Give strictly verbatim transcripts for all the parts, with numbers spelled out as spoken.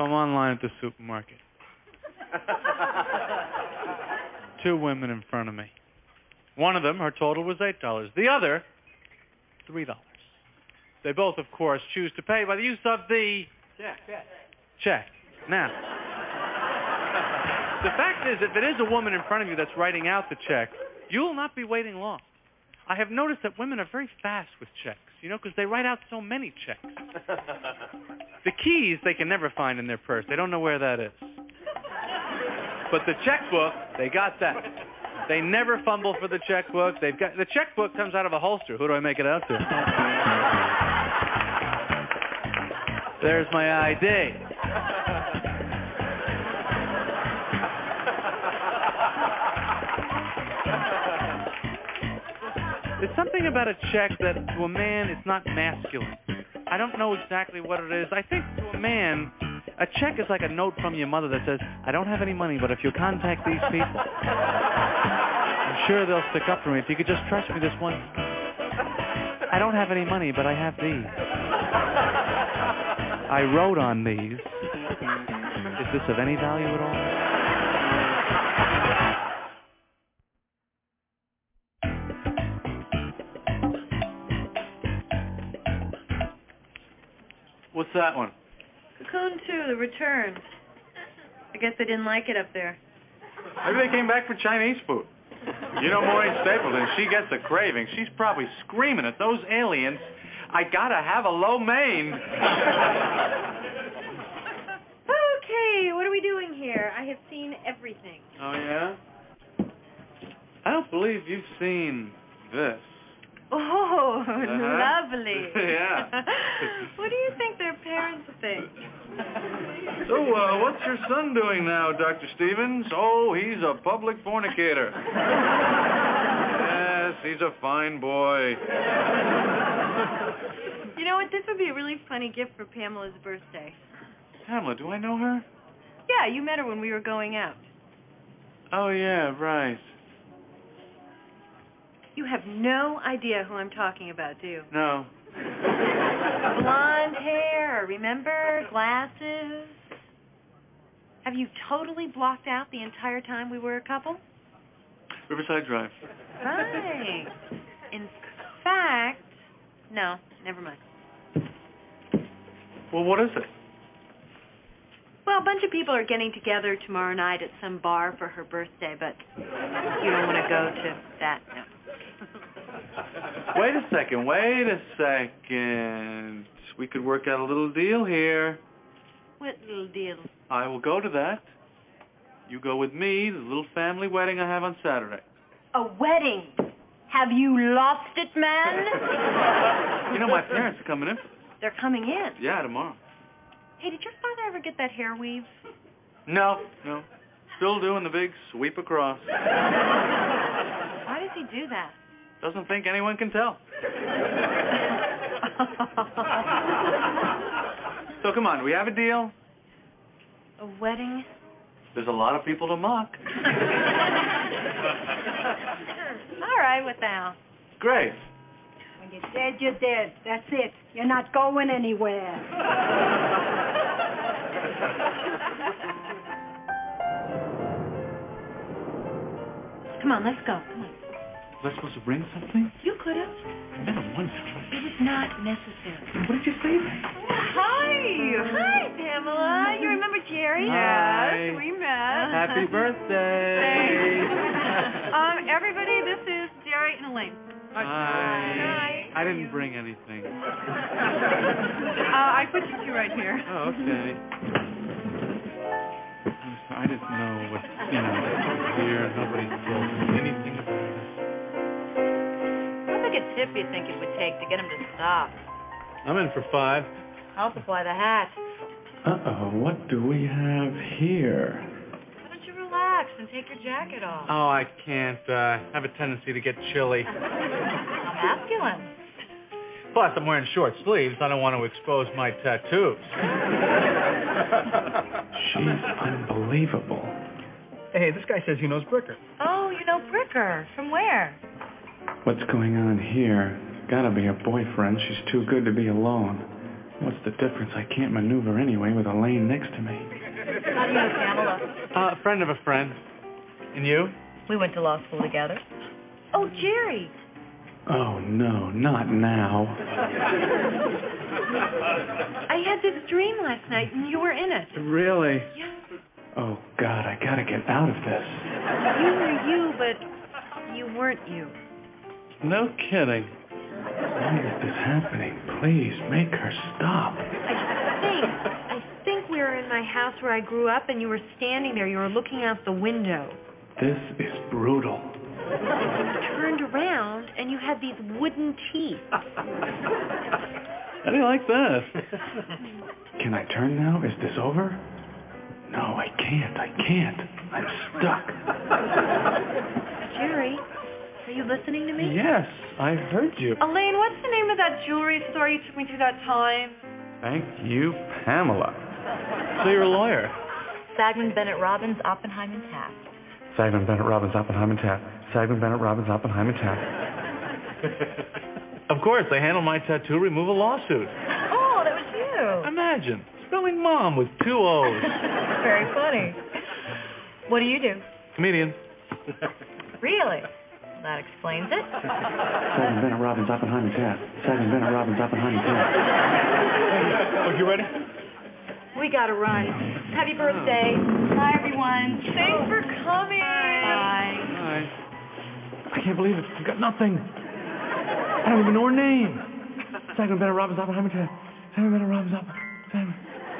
So I'm online at the supermarket. Two women in front of me. One of them, her total was eight dollars. The other, three dollars. They both, of course, choose to pay by the use of the... Check. Check. Check. Now, the fact is, if it is a woman in front of you that's writing out the check, you will not be waiting long. I have noticed that women are very fast with checks, you know, because they write out so many checks. The keys they can never find in their purse. They don't know where that is. But the checkbook, they got that. They never fumble for the checkbook. They've got the checkbook comes out of a holster. Who do I make it out to? There's my I D. There's something about a check that to a man it's not masculine. I don't know exactly what it is. I think to a man, a check is like a note from your mother that says, I don't have any money, but if you contact these people, I'm sure they'll stick up for me. If you could just trust me this one. I don't have any money, but I have these. I wrote on these. Is this of any value at all? What's that one? Cocoon two, The Return. I guess they didn't like it up there. Maybe they came back for Chinese food. You know Maureen Stapleton, she gets a craving. She's probably screaming at those aliens, I gotta have a lo mein. Okay, what are we doing here? I have seen everything. Oh, yeah? I don't believe you've seen this. Oh, uh-huh. Lovely. Yeah. What do you think their parents think? So, uh, what's your son doing now, Doctor Stevens? Oh, he's a public fornicator. Yes, he's a fine boy. You know what? This would be a really funny gift for Pamela's birthday. Pamela, do I know her? Yeah, you met her when we were going out. Oh, yeah, right. You have no idea who I'm talking about, do you? No. Blonde hair, remember? Glasses. Have you totally blocked out the entire time we were a couple? Riverside Drive. Right. In fact, no, never mind. Well, what is it? Well, a bunch of people are getting together tomorrow night at some bar for her birthday, but you don't want to go to that, no. Wait a second, wait a second. We could work out a little deal here. What little deal? I will go to that. You go with me to the little family wedding I have on Saturday. A wedding? Have you lost it, man? You know, my parents are coming in. They're coming in? Yeah, tomorrow. Hey, did your father ever get that hair weave? No, no. Still doing the big sweep across. Why does he do that? Doesn't think anyone can tell. So come on, do we have a deal? A wedding? There's a lot of people to mock. All right, what the hell? Great. When you're dead, you're dead. That's it. You're not going anywhere. Come on, let's go. Come on. Was I supposed to bring something? You could have. I never wondered. It was not necessary. What did you say then? Hi. Hi, Pamela. You remember Jerry? Hi. Yes, we met. Happy birthday. um, everybody, this is Jerry and Elaine. Hi. Hi. I didn't bring anything. Uh, I put you two right here. Oh, okay. I'm sorry, I didn't know what, you know, here, nobody told me anything about this. How big a tip you think it would take to get him to stop? I'm in for five. I'll supply the hat. Uh-oh, what do we have here? Why don't you relax and take your jacket off? Oh, I can't. Uh, I have a tendency to get chilly. How masculine. Plus, I'm wearing short sleeves. I don't want to expose my tattoos. She's unbelievable. Hey, this guy says he knows Bricker. Oh, you know Bricker. From where? What's going on here? Gotta be a boyfriend. She's too good to be alone. What's the difference? I can't maneuver anyway with Elaine next to me. How do you know Pamela? Uh, a friend of a friend. And you? We went to law school together. Oh, Jerry. Oh, no, not now. I had this dream last night, and you were in it. Really? Yeah. Oh, God, I gotta get out of this. You were you, but you weren't you. No kidding. Why is this happening? Please, make her stop. I think, I think we were in my house where I grew up, and you were standing there. You were looking out the window. This is brutal. You turned around, and you had these wooden teeth. How do you like that? Can I turn now? Is this over? No, I can't. I can't. I'm stuck. Jerry, are you listening to me? Yes, I heard you. Elaine, what's the name of that jewelry store you took me through that time? Thank you, Pamela. So you're a lawyer? Sagman, Bennett, Robbins, Oppenheim, and Taft. Sagman, Bennett, Robbins, Oppenheim, and Taft. Sagman, Bennett, Robbins, Oppenheim, and Taft. Of course, they handled my tattoo removal lawsuit. Oh, that was you. Imagine, spelling mom with two O's. Very funny. What do you do? Comedian. Really? That explains it. Sagman, Bennett, Robbins, Oppenheim, and Taft. Sagman, Bennett, Robbins, Oppenheim, and Taft. Look, you ready? We gotta run. Happy birthday. Bye, everyone. Thanks for coming. Bye. Bye. I can't believe it. I've got nothing. I don't even know her name. Sagman, Bennett, Robbins, Oppenheim, and Taft. Sagman, Bennett, Robbins, Oppenheim. Sagman.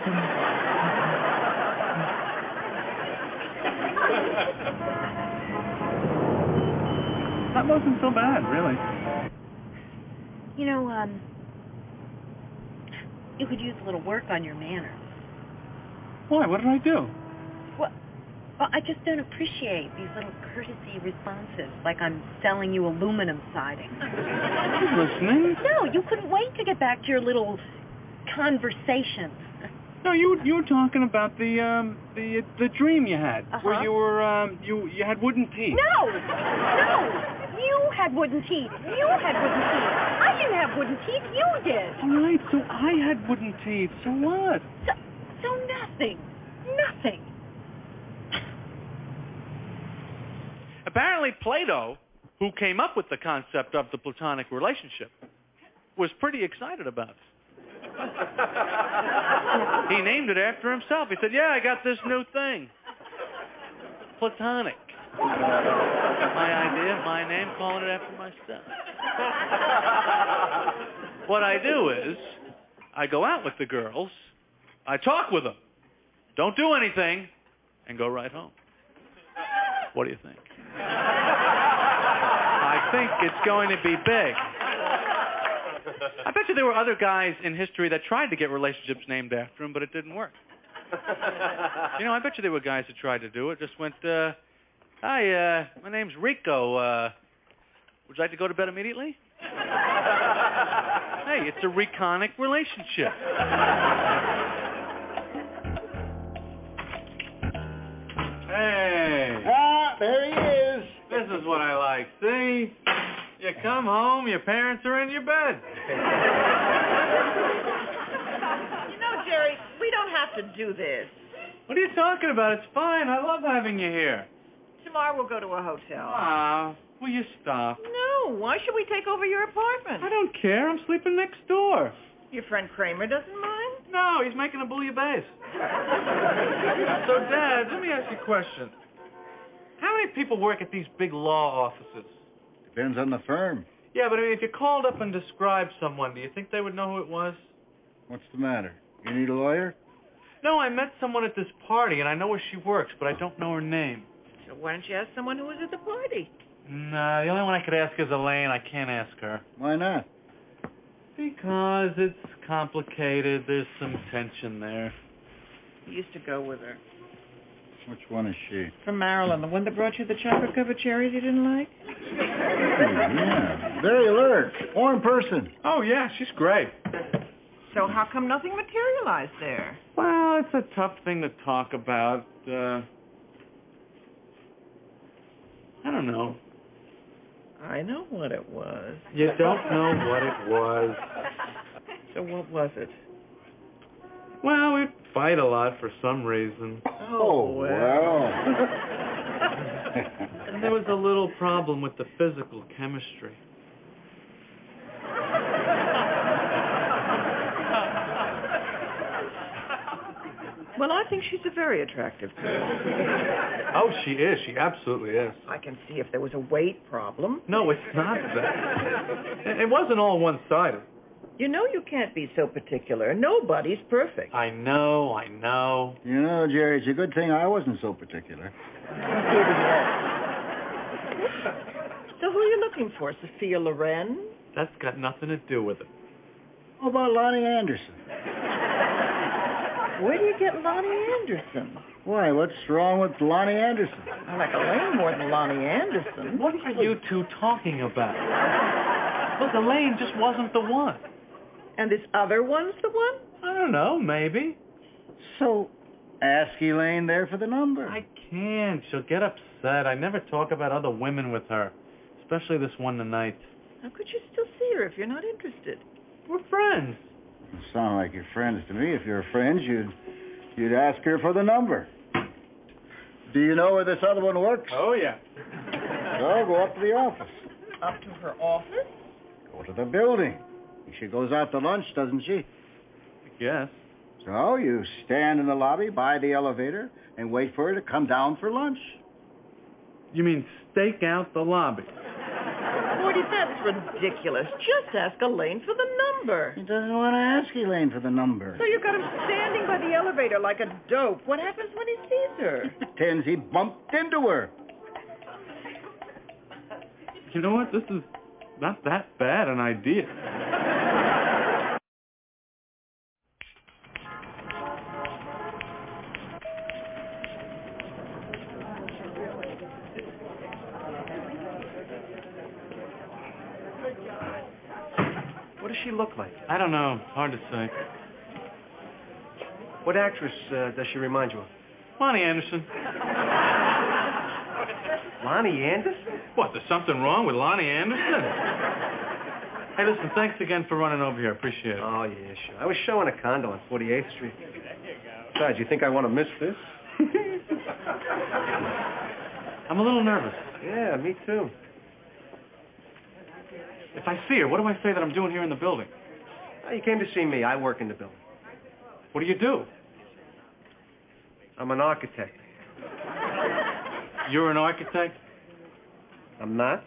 That wasn't so bad, really. You know, um, you could use a little work on your manners. Why? What did I do? Well, well, I just don't appreciate these little courtesy responses, like I'm selling you aluminum siding. I was listening. No, you couldn't wait to get back to your little conversation. No, you you were talking about the um the the dream you had, Uh-huh. where you were um you you had wooden teeth. No, no, you had wooden teeth. You had wooden teeth. I didn't have wooden teeth. You did. All right, so I had wooden teeth. So what? So, so nothing, nothing. Apparently, Plato, who came up with the concept of the platonic relationship, was pretty excited about it. He named it after himself. He said, yeah, I got this new thing. Platonic. My idea, my name, calling it after myself. What I do is, I go out with the girls, I talk with them, don't do anything, and go right home. What do you think? I think it's going to be big. I bet you there were other guys in history that tried to get relationships named after him, but it didn't work. You know, I bet you there were guys that tried to do it, just went, uh, hi, uh, my name's Rico, uh, would you like to go to bed immediately? Hey, it's a reconic relationship. Hey. Ah, there he is. This is what I like, see? You come home, your parents are in your bed. You know, Jerry, we don't have to do this. What are you talking about? It's fine. I love having you here. Tomorrow we'll go to a hotel. Ah, will you stop? No, why should we take over your apartment? I don't care. I'm sleeping next door. Your friend Kramer doesn't mind? No, he's making a bouillabaisse. So, Dad, let me ask you a question. How many people work at these big law offices? Depends on the firm. Yeah, but I mean, if you called up and described someone, do you think they would know who it was? What's the matter? You need a lawyer? No, I met someone at this party, and I know where she works, but I don't know her name. So why don't you ask someone who was at the party? Nah, the only one I could ask is Elaine. I can't ask her. Why not? Because it's complicated. There's some tension there. You used to go with her. Which one is she? From Maryland, the one that brought you the chocolate-covered cherries you didn't like? Oh, yeah. Very alert. Warm person. Oh, yeah, she's great. So how come nothing materialized there? Well, it's a tough thing to talk about. Uh, I don't know. I know what it was. You don't know what it was. So what was it? Well, we fight a lot for some reason. Oh, well. And there was a little problem with the physical chemistry. Well, I think she's a very attractive girl. Oh, she is. She absolutely is. I can see if there was a weight problem. No, it's not that. It wasn't all one-sided. You know you can't be so particular. Nobody's perfect. I know, I know. You know, Jerry, it's a good thing I wasn't so particular. So who are you looking for? Sophia Loren? That's got nothing to do with it. How about Lonnie Anderson? Where do you get Lonnie Anderson? Why, what's wrong with Lonnie Anderson? I like Elaine more than Lonnie Anderson. What are you two talking about? Look, Elaine just wasn't the one. And this other one's the one? I don't know, maybe. So, ask Elaine there for the number. I can't. She'll get upset. I never talk about other women with her, especially this one tonight. How could you still see her if you're not interested? We're friends. You sound like you're friends to me. If you're friends, you'd you'd ask her for the number. Do you know where this other one works? Oh, yeah. So go up to the office. Up to her office? Go to the building. She goes out to lunch, doesn't she? I guess. So you stand in the lobby by the elevator and wait for her to come down for lunch. You mean stake out the lobby? Morty, that's ridiculous. Just ask Elaine for the number. He doesn't want to ask Elaine for the number. So you got him standing by the elevator like a dope. What happens when he sees her? He pretends he bumped into her. You know what? This is not that bad an idea. What does she look like? I don't know. Hard to say. What actress uh, does she remind you of? Lonnie Anderson. Lonnie Anderson? What, there's something wrong with Lonnie Anderson? Hey, listen, thanks again for running over here. Appreciate it. Oh, yeah, sure. I was showing a condo on forty-eighth Street. Besides, you think I want to miss this? I'm a little nervous. Yeah, me too. If I see her, what do I say that I'm doing here in the building? Oh, you came to see me. I work in the building. What do you do? I'm an architect. You're an architect? I'm not?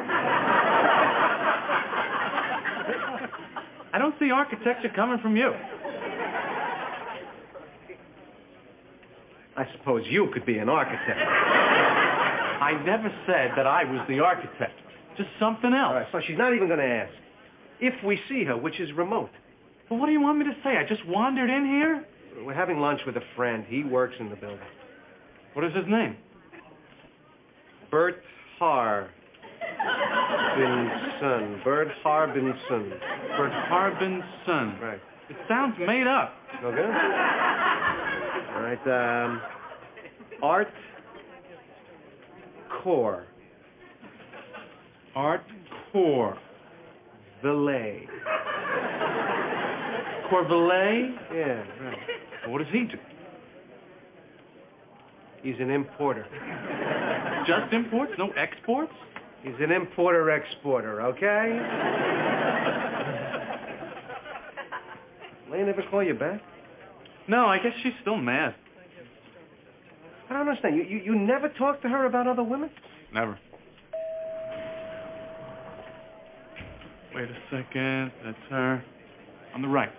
I don't see architecture coming from you. I suppose you could be an architect. I never said that I was the architect. Just something else. All right, so she's not even going to ask. If we see her, which is remote. Well, what do you want me to say? I just wandered in here? We're having lunch with a friend. He works in the building. What is his name? Bert Harbinson. Bert Harbinson. Bert Harbinson. Right. It sounds made up. No good? All right, um, Art Core. Art Core. Valet. Corvalet? Yeah, right. What does he do? He's an importer. Just imports? No exports? He's an importer-exporter, okay? Lane ever call you back? No, I guess she's still mad. I don't understand. You, you, you never talk to her about other women? Never. Wait a second. That's her. On the right.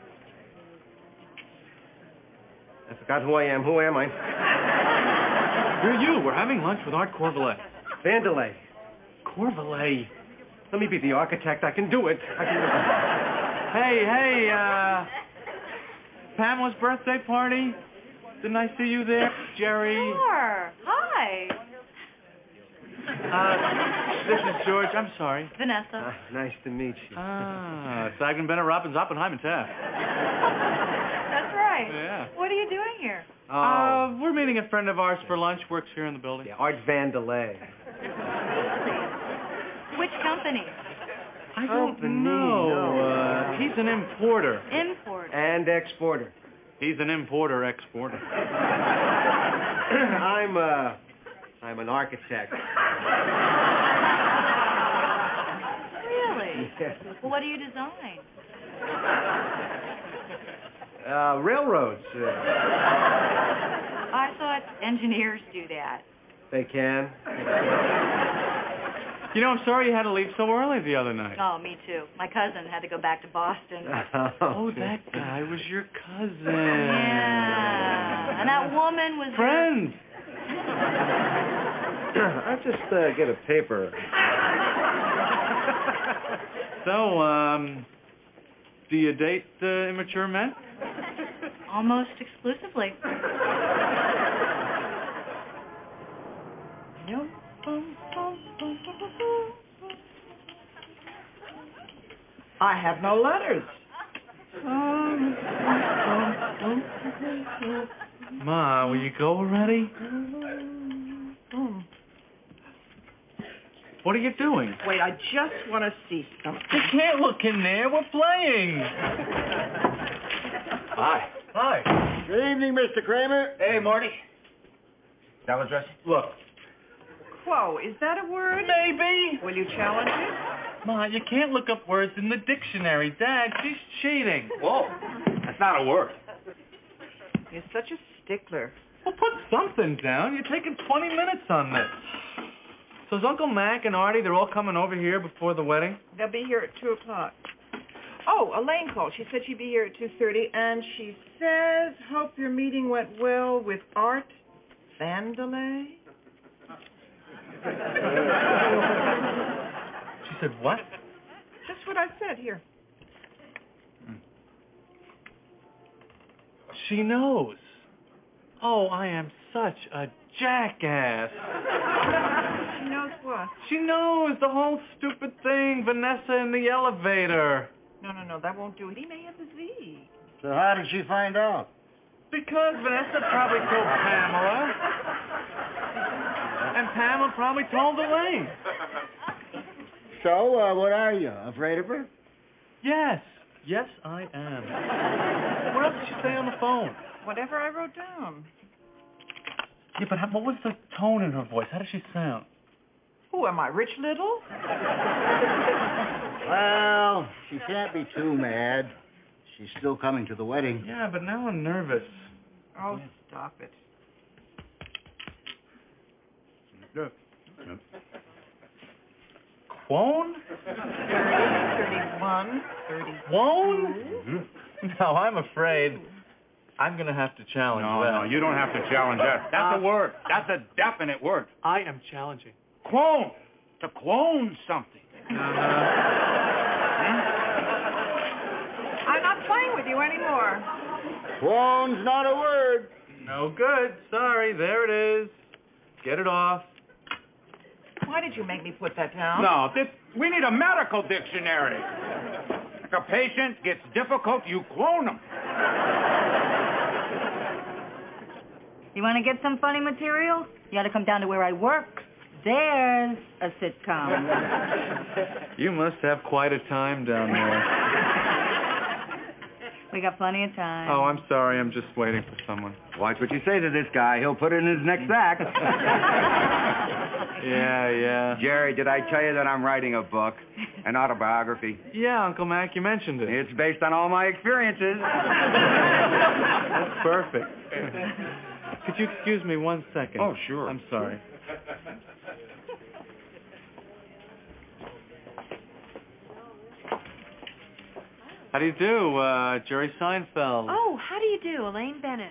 I forgot who I am. Who am I? You're you. We're having lunch with Art Corvalet. Vandelay. Corvalet. Let me be the architect. I can do it. I can do it. Hey, hey, uh... Pamela's birthday party? Didn't I see you there, Jerry? Sure. Hi. Uh, this is George. I'm sorry. Vanessa. Ah, nice to meet you. Ah, Sagman, Benner, Robbins, Oppenheim, and Taft. That's right. Yeah. What are you doing here? Oh. Uh, we're meeting a friend of ours for lunch. Works here in the building. Yeah, Art Vandelay. Which company? I don't Company, know. no. Uh, he's an importer. Importer. And exporter. He's an importer-exporter. I'm, uh, I'm an architect. Really? Well, what do you design? Uh, railroads. Uh, I thought engineers do that. they can. You know, I'm sorry you had to leave so early the other night. Oh, me too. My cousin had to go back to Boston. Oh, that guy was your cousin. Yeah. And that woman was... Friends. I'll just uh, get a paper. So, um, do you date uh, immature men? Almost exclusively. I have no letters. Ma, will you go already? What are you doing? Wait, I just want to see something. You can't look in there. We're playing. Hi. Hi. Good evening, Mister Kramer. Hey, Marty. Salad dressing? Look. Whoa, is that a word? Maybe. Will you challenge it? Ma, you can't look up words in the dictionary. Dad, she's cheating. Whoa. That's not a word. You're such a stickler. Well, put something down. You're taking twenty minutes on this. So is Uncle Mac and Artie, they're all coming over here before the wedding? They'll be here at two o'clock. Oh, Elaine called. She said she'd be here at two thirty, and she says, hope your meeting went well with Art Vandelay. She said what? That's what I said. Here. She knows. Oh, I am such a jackass. She knows what? She knows the whole stupid thing, Vanessa in the elevator. No, no, no, that won't do it. He may have the Z. So how did she find out? Because Vanessa probably told Pamela. And Pamela probably told Elaine. So, uh, what are you, afraid of her? Yes. Yes, I am. What else did she say on the phone? Whatever I wrote down. Yeah, but how, what was the tone in her voice? How did she sound? Who am I, Rich Little? Well, she can't be too mad. She's still coming to the wedding. Yeah, but now I'm nervous. Oh, stop it. Quone? thirty-one, thirty. Quone? Mm-hmm. No, I'm afraid I'm going to have to challenge No, that. no, you don't have to challenge that. That's Uh, a word. That's a definite word. I am challenging. Clone. To clone something. Uh, I'm not playing with you anymore. Clone's not a word. no good. Sorry. There it is. Get it off. Why did you make me put that down? No, this, we need a medical dictionary. If a patient gets difficult, you clone them. You want to get some funny material? You got to come down to where I work. There's a sitcom. You must have quite a time down there. We got plenty of time. Oh, I'm sorry. I'm just waiting for someone. Watch what you say to this guy. He'll put it in his next act. Yeah, yeah. Jerry, did I tell you that I'm writing a book, an autobiography? Yeah, Uncle Mac, you mentioned it. It's based on all my experiences. That's perfect. Could you excuse me one second? Oh, sure. I'm sorry. How do you do, uh, Jerry Seinfeld? Oh, how do you do, Elaine Bennett?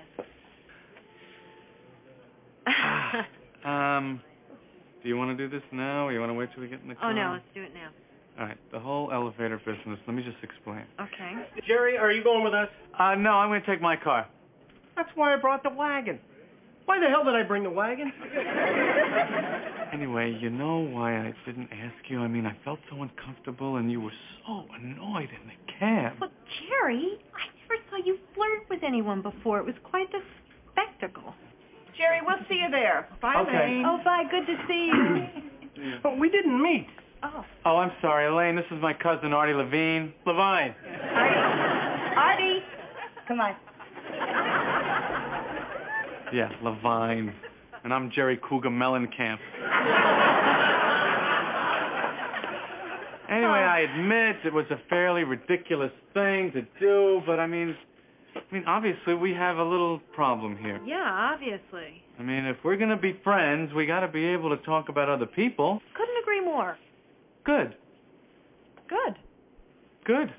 Um, do you want to do this now, or you want to wait till we get in the car? Oh, no, let's do it now. All right, the whole elevator business. Let me just explain. Okay. Jerry, are you going with us? Uh, no, I'm going to take my car. That's why I brought the wagon. Why the hell did I bring the wagon? Anyway, you know why I didn't ask you? I mean, I felt so uncomfortable, and you were so annoyed in the cab. Well, Jerry, I never saw you flirt with anyone before. It was quite a spectacle. Jerry, we'll see you there. Bye, Okay. Elaine. Oh, bye. Good to see you. But we didn't meet. Oh. Oh, I'm sorry, Elaine. This is my cousin, Artie Levine. Levine. Artie, come on. Yeah, Levine. And I'm Jerry Cougar Mellencamp. Anyway, I admit it was a fairly ridiculous thing to do, but I mean, I mean, obviously we have a little problem here. Yeah, obviously. I mean, if we're gonna be friends, we gotta be able to talk about other people. Couldn't agree more. Good. Good. Good.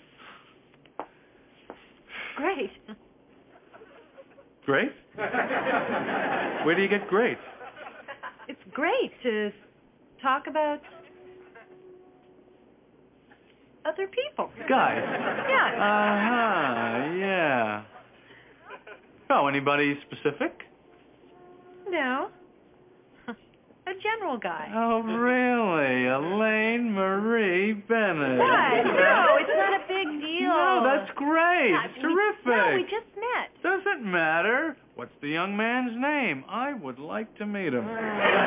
Great. Great? Where do you get great? It's great to talk about other people. Guys. Yeah. Uh-huh, yeah. Oh, anybody specific? No. A general guy. Oh, really? Elaine Marie Bennett. What? No, it's not a big deal. No, that's great. Yeah, It's we- terrific. No, we just met. Doesn't matter. What's the young man's name? I would like to meet him.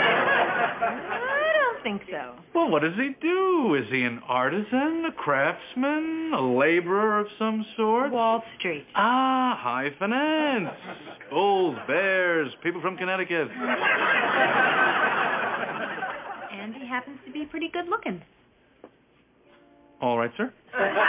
I don't think so. Well, what does he do? Is he an artisan, a craftsman, a laborer of some sort? Wall Street. Ah, high finance. Bulls, bears, people from Connecticut. And he happens to be pretty good looking. All right, sir.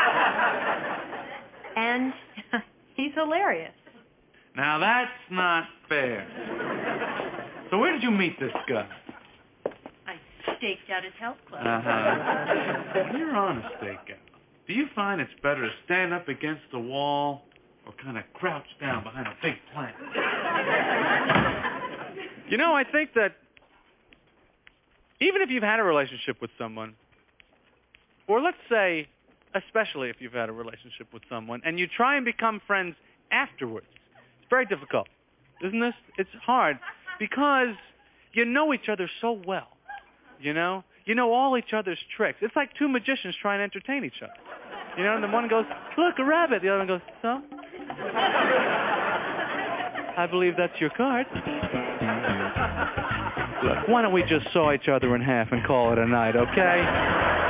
And he's hilarious. Now, that's not fair. So where did you meet this guy? I staked out his health club. Uh-huh. When you're on a stakeout, do you find it's better to stand up against the wall or kind of crouch down behind a big plant? You know, I think that even if you've had a relationship with someone, or let's say, especially if you've had a relationship with someone, and you try and become friends afterwards, it's very difficult, isn't this? It's hard because you know each other so well, you know? You know all each other's tricks. It's like two magicians trying to entertain each other. You know, and the one goes, look, a rabbit. The other one goes, so? I believe that's your card. Look, why don't we just saw each other in half and call it a night, okay?